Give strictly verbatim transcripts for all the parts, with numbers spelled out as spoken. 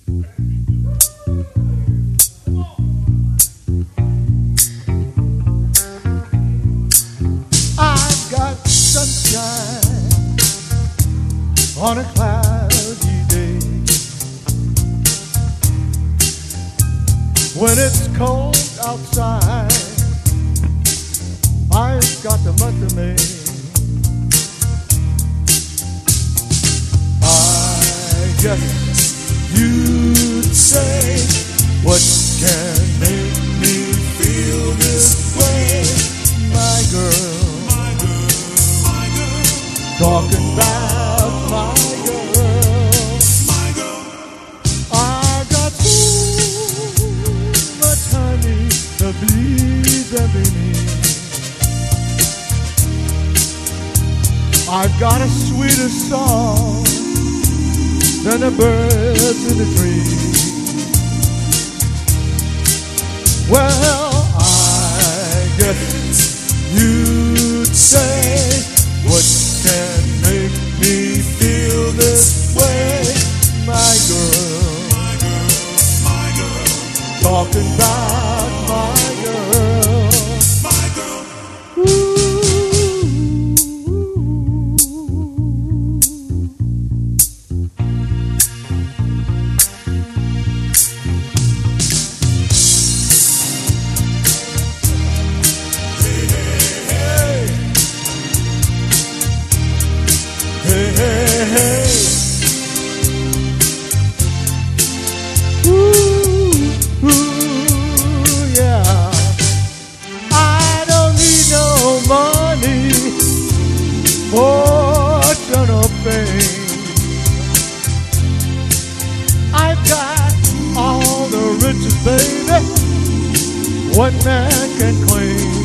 I've got sunshine on a cloudy day. When it's cold outside, I've got the month of May. I guess you'd say, what can make me feel this way? My girl, my girl, my girl, talking about my girl, my girl. I got so much honey to please every need. I've got a sweeter song than the birds in the trees. Well, I guess you'd say, what can make me feel this way? My girl, my girl, my girl, talking about my girl, my girl. Ooh. Hey, hey, hey. Ooh, ooh, yeah. I don't need no money, fortune or fame. I've got all the riches, baby, one man can claim.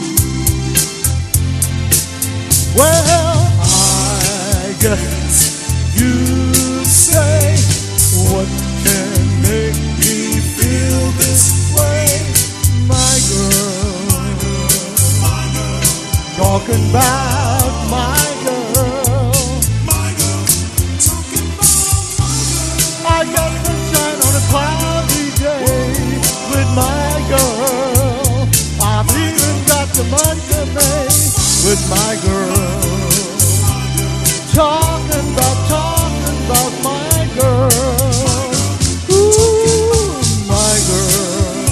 Well, I guess you'd say, what can make me feel this way? My girl, my girl, my girl, talking about my girl, my girl, talking about my girl. I got sunshine on a cloudy day with my girl. I've even got the month of May with my girl. Talking about, talking about my girl. Ooh, my girl.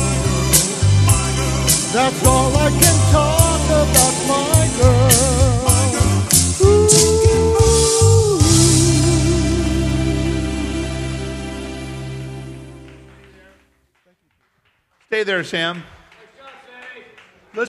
That's all I can talk about, my girl. Ooh. Stay there, Sam.